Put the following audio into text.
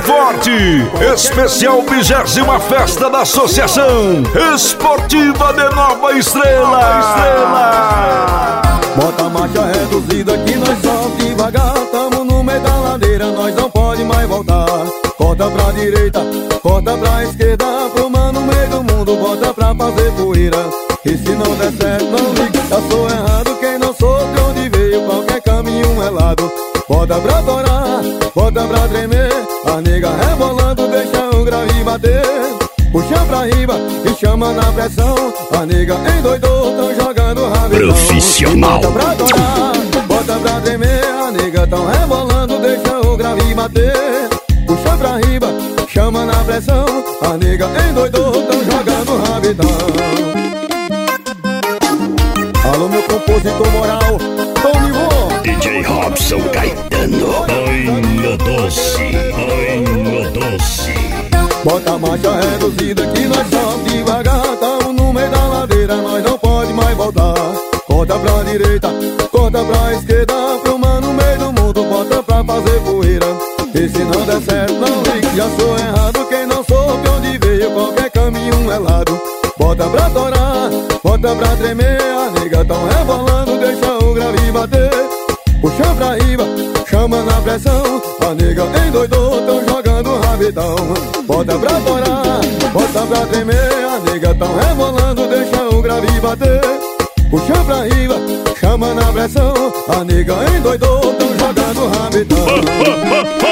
Forte, especial 20ª Festa da Associação Esportiva de Nova Estrela. Bota a marcha reduzida que nós só devagar. Tamo no meio da ladeira, nós não pode mais voltar. Corta pra direita, corta pra esquerda, pro mano no meio do mundo, bota pra fazer poeira. E se não der certo, não liga, eu sou errado. Quem não soube onde veio, qualquer caminho é lado. Bota pra torar, bota pra tremer, a nega rebolando, deixa o grave bater. Puxa pra riba e chama na pressão, a nega endoidou, tão jogando rabetão. Profissional. Bota pra torar, bota pra tremer, a nega tão rebolando, deixa o grave bater. Puxa pra riba, chama na pressão, a nega endoidou, tão jogando rabetão. Alô meu compositor moral, Tony Vô, DJ Robson Caetano. Ai meu doce, ai meu doce. bota a marcha reduzida que nós só devagar. Tamo no meio da ladeira, nós não pode mais voltar. Corta pra direita, corta pra esquerda, pro mano no meio do mundo, bota pra fazer poeira. E se não der certo, não ligue, já sou errado. Quem não soube onde veio, qualquer caminho é lado. Bota pra torar, bota pra tremer, a nega tão rebolando, deixa o grave bater. Puxa pra riba, chama na pressão, a nega endoidou, tão jogando rabetão. Bota pra torar, bota pra tremer, a nega tão rebolando, deixa o grave bater. Puxa pra riba, chama na pressão, a nega endoidou, tão jogando rabetão.